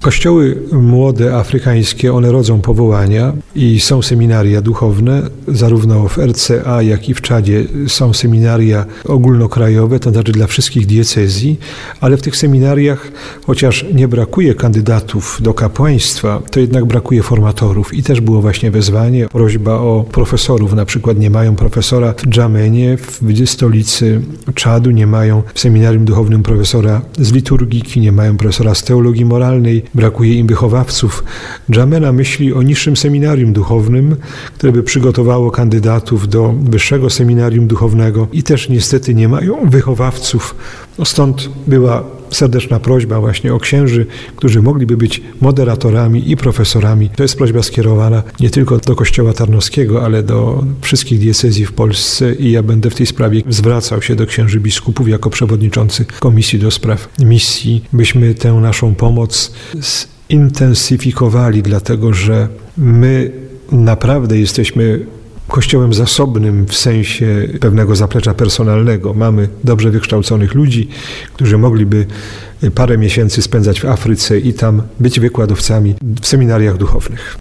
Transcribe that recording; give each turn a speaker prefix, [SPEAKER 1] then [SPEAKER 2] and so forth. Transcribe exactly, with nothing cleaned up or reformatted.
[SPEAKER 1] Kościoły młode afrykańskie, one rodzą powołania i są seminaria duchowne, zarówno w R C A, jak i w Czadzie są seminaria ogólnokrajowe, to znaczy dla wszystkich diecezji, ale w tych seminariach, chociaż nie brakuje kandydatów do kapłaństwa, to jednak brakuje formatorów i też było właśnie wezwanie, prośba o profesorów, na przykład nie mają profesora w Dżamenie, w stolicy Czadu, nie mają w seminarium duchownym profesora z liturgiki, nie mają profesora z teologii moralnej, brakuje im wychowawców. Dżamena myśli o niższym seminarium duchownym, które by przygotowało kandydatów do wyższego seminarium duchownego i też niestety nie mają wychowawców. No stąd była serdeczna prośba właśnie o księży, którzy mogliby być moderatorami i profesorami. To jest prośba skierowana nie tylko do Kościoła Tarnowskiego, ale do wszystkich diecezji w Polsce i ja będę w tej sprawie zwracał się do księży biskupów jako przewodniczący Komisji do Spraw Misji, byśmy tę naszą pomoc zintensyfikowali, dlatego że my naprawdę jesteśmy Kościołem zasobnym w sensie pewnego zaplecza personalnego. Mamy dobrze wykształconych ludzi, którzy mogliby parę miesięcy spędzać w Afryce i tam być wykładowcami w seminariach duchownych.